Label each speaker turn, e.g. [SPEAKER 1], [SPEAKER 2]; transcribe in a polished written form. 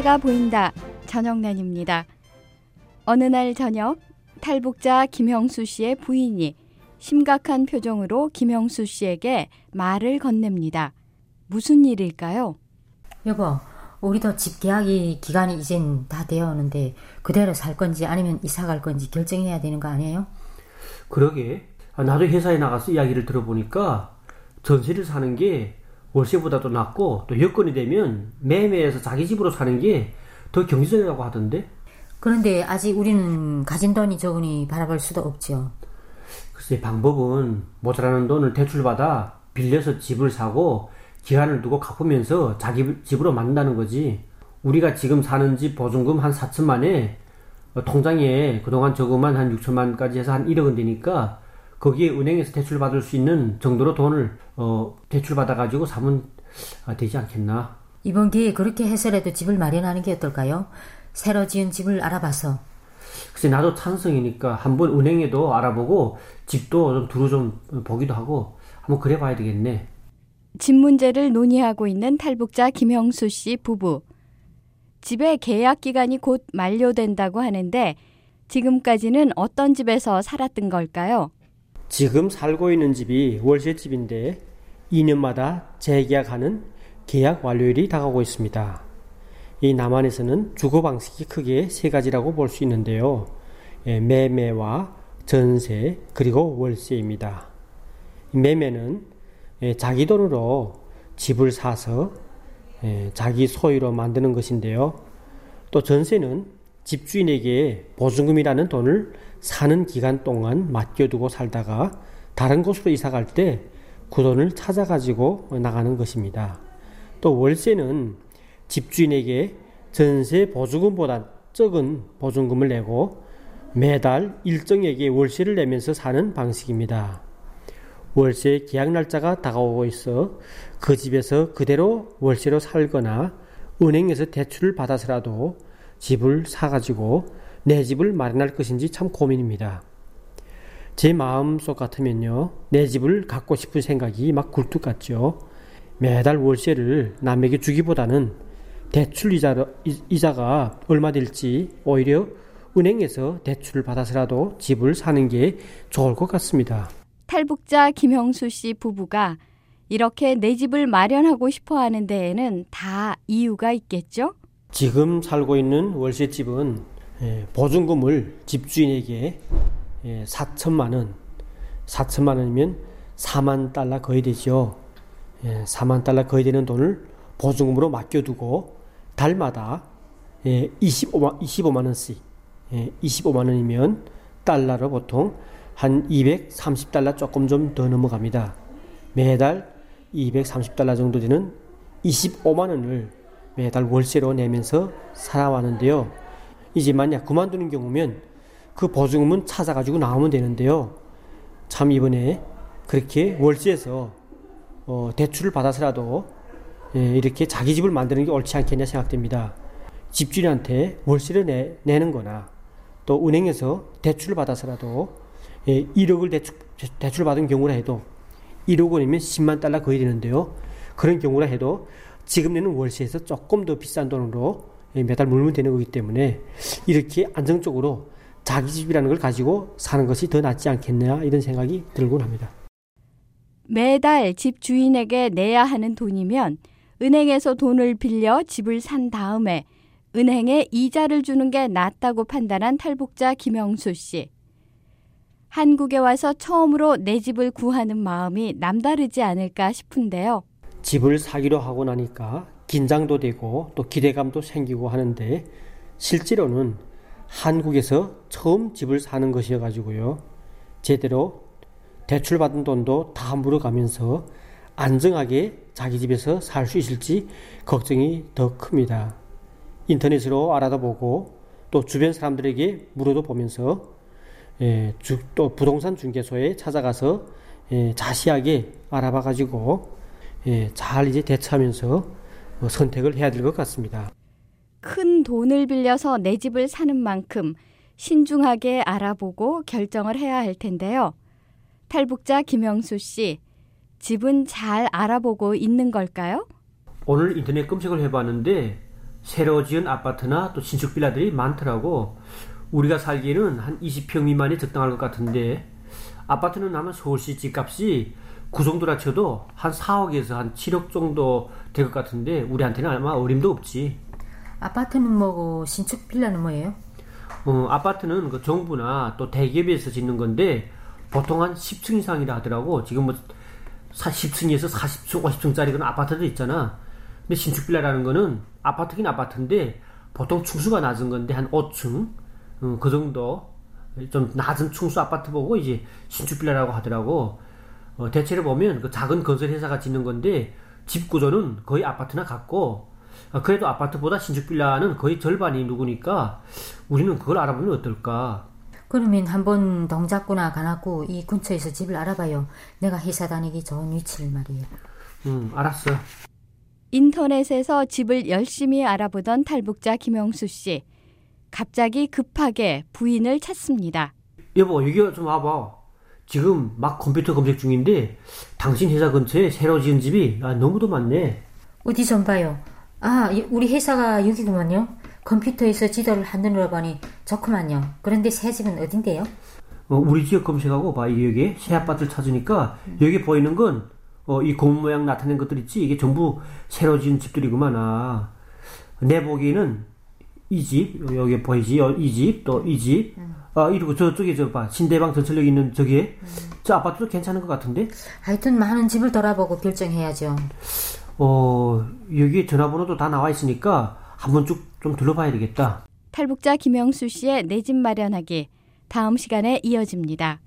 [SPEAKER 1] 미래가 보인다. 전영란입니다. 어느 날 저녁 탈북자 김형수 씨의 부인이 심각한 표정으로 김형수 씨에게 말을 건넵니다. 무슨 일일까요?
[SPEAKER 2] 여보, 우리도 집 계약이 기간이 이젠 다 되어 오는데 그대로 살 건지 아니면 이사 갈 건지 결정해야 되는 거 아니에요?
[SPEAKER 3] 그러게. 나도 회사에 나가서 이야기를 들어보니까 전세를 사는 게 월세보다도 낫고 또 여건이 되면 매매해서 자기 집으로 사는 게 더 경제적이라고 하던데.
[SPEAKER 2] 그런데 아직 우리는 가진 돈이 적으니 바라볼 수도 없죠.
[SPEAKER 3] 글쎄, 방법은 모자라는 돈을 대출받아 빌려서 집을 사고 기한을 두고 갚으면서 자기 집으로 만든다는 거지. 우리가 지금 사는 집 보증금 한 4천만에 통장에 그동안 저금한 한 6천만까지 해서 한 1억은 되니까 거기에 은행에서 대출받을 수 있는 정도로 돈을 대출받아가지고 사면 되지 않겠나.
[SPEAKER 2] 이번 기회에 그렇게 해서라도 집을 마련하는 게 어떨까요? 새로 지은 집을 알아봐서.
[SPEAKER 3] 글쎄, 나도 찬성이니까 한번 은행에도 알아보고 집도 좀 두루 좀 보기도 하고 한번 그래 봐야 되겠네.
[SPEAKER 1] 집 문제를 논의하고 있는 탈북자 김형수 씨 부부. 집의 계약 기간이 곧 만료된다고 하는데 지금까지는 어떤 집에서 살았던 걸까요?
[SPEAKER 3] 지금 살고 있는 집이 월세집인데 2년마다 재계약하는 계약 완료일이 다가오고 있습니다. 이 남한에서는 주거 방식이 크게 세 가지라고 볼 수 있는데요. 매매와 전세 그리고 월세입니다. 매매는 자기 돈으로 집을 사서 자기 소유로 만드는 것인데요. 또 전세는 집주인에게 보증금이라는 돈을 사는 기간 동안 맡겨두고 살다가 다른 곳으로 이사갈 때 그 돈을 찾아가지고 나가는 것입니다. 또 월세는 집주인에게 전세 보증금보다 적은 보증금을 내고 매달 일정액의 월세를 내면서 사는 방식입니다. 월세 계약 날짜가 다가오고 있어 그 집에서 그대로 월세로 살거나 은행에서 대출을 받아서라도 집을 사가지고 내 집을 마련할 것인지 참 고민입니다. 제 마음속 같으면요, 내 집을 갖고 싶은 생각이 막 굴뚝 같죠. 매달 월세를 남에게 주기보다는 대출 이자가 얼마 될지 오히려 은행에서 대출을 받아서라도 집을 사는 게 좋을 것 같습니다.
[SPEAKER 1] 탈북자 김형수 씨 부부가 이렇게 내 집을 마련하고 싶어 하는 데에는 다 이유가 있겠죠?
[SPEAKER 3] 지금 살고 있는 월세집은 보증금을 집주인에게 4천만 원이면 4만 달러 거의 되죠. 4만 달러 거의 되는 돈을 보증금으로 맡겨두고 달마다 25만 원씩 25만 원이면 달러로 보통 한 230달러 조금 좀 더 넘어갑니다. 매달 230달러 정도 되는 25만 원을 매달 월세로 내면서 살아왔는데요. 이제 만약 그만두는 경우면 그 보증금은 찾아가지고 나오면 되는데요. 참 이번에 그렇게 월세에서 대출을 받아서라도 이렇게 자기 집을 만드는 게 옳지 않겠냐 생각됩니다. 집주인한테 월세를 내는 거나 또 은행에서 대출을 받아서라도 1억을 대출 받은 경우라 해도 1억 원이면 10만 달러 거의 되는데요. 그런 경우라 해도 지금 내는 월세에서 조금 더 비싼 돈으로 매달 물면 되는 거기 때문에 이렇게 안정적으로 자기 집이라는 걸 가지고 사는 것이 더 낫지 않겠냐 이런 생각이 들곤 합니다.
[SPEAKER 1] 매달 집 주인에게 내야 하는 돈이면 은행에서 돈을 빌려 집을 산 다음에 은행에 이자를 주는 게 낫다고 판단한 탈북자 김형수 씨. 한국에 와서 처음으로 내 집을 구하는 마음이 남다르지 않을까 싶은데요.
[SPEAKER 3] 집을 사기로 하고 나니까 긴장도 되고 또 기대감도 생기고 하는데 실제로는 한국에서 처음 집을 사는 것이어가지고요. 제대로 대출받은 돈도 다 물어가면서 안정하게 자기 집에서 살 수 있을지 걱정이 더 큽니다. 인터넷으로 알아도 보고 또 주변 사람들에게 물어도 보면서 또 부동산 중개소에 찾아가서 자세하게 알아봐가지고 잘 이제 대처하면서 선택을 해야 될 것 같습니다.
[SPEAKER 1] 큰 돈을 빌려서 내 집을 사는 만큼 신중하게 알아보고 결정을 해야 할 텐데요. 탈북자 김형수 씨, 집은 잘 알아보고 있는 걸까요?
[SPEAKER 3] 오늘 인터넷 검색을 해봤는데 새로 지은 아파트나 또 신축 빌라들이 많더라고. 우리가 살기에는 한 20평 미만이 적당할 것 같은데, 아파트는 아마 서울시 집값이 그 정도라 쳐도 한 4억에서 한 7억 정도 될 것 같은데, 우리한테는 아마 어림도 없지.
[SPEAKER 2] 아파트는 뭐고 신축 빌라는 뭐예요?
[SPEAKER 3] 아파트는 그 정부나 또 대기업에서 짓는 건데 보통 한 10층 이상이라 하더라고. 지금 뭐 10층에서 40층, 50층짜리 그런 아파트도 있잖아. 근데 신축 빌라라는 거는 아파트긴 아파트인데 보통 층수가 낮은 건데 한 5층 그 정도 좀 낮은 층수 아파트 보고 이제 신축 빌라라고 하더라고. 대체로 보면 그 작은 건설 회사가 짓는 건데 집 구조는 거의 아파트나 같고, 그래도 아파트보다 신축 빌라는 거의 절반이 누구니까 우리는 그걸 알아보면 어떨까?
[SPEAKER 2] 그러면 한번 동작구나 가놨고 이 근처에서 집을 알아봐요. 내가 회사 다니기 좋은 위치를 말이에요.
[SPEAKER 3] 알았어.
[SPEAKER 1] 인터넷에서 집을 열심히 알아보던 탈북자 김영수 씨. 갑자기 급하게 부인을 찾습니다.
[SPEAKER 3] 여보, 여기 좀 와봐. 지금 막 컴퓨터 검색 중인데 당신 회사 근처에 새로 지은 집이 너무도 많네.
[SPEAKER 2] 어디 좀 봐요. 아, 우리 회사가 여기구만요. 컴퓨터에서 지도를 한눈으로 보니 좋구만요. 그런데 새 집은 어딘데요?
[SPEAKER 3] 우리 지역 검색하고 봐. 여기 새 아파트를 찾으니까 여기 보이는 건 이 고문 모양 나타낸 것들 있지. 이게 전부 새로 지은 집들이구만. 내 보기에는 이 집, 여기 보이지? 이 집, 또 이 집. 이러고 저쪽에 저 봐. 신대방 전철역 있는 저기에. 저 아파트도 괜찮은 것 같은데?
[SPEAKER 2] 하여튼 많은 집을 돌아보고 결정해야죠.
[SPEAKER 3] 여기 전화번호도 다 나와 있으니까 한번 쭉 좀 둘러봐야 되겠다.
[SPEAKER 1] 탈북자 김영수 씨의 내 집 마련하기. 다음 시간에 이어집니다.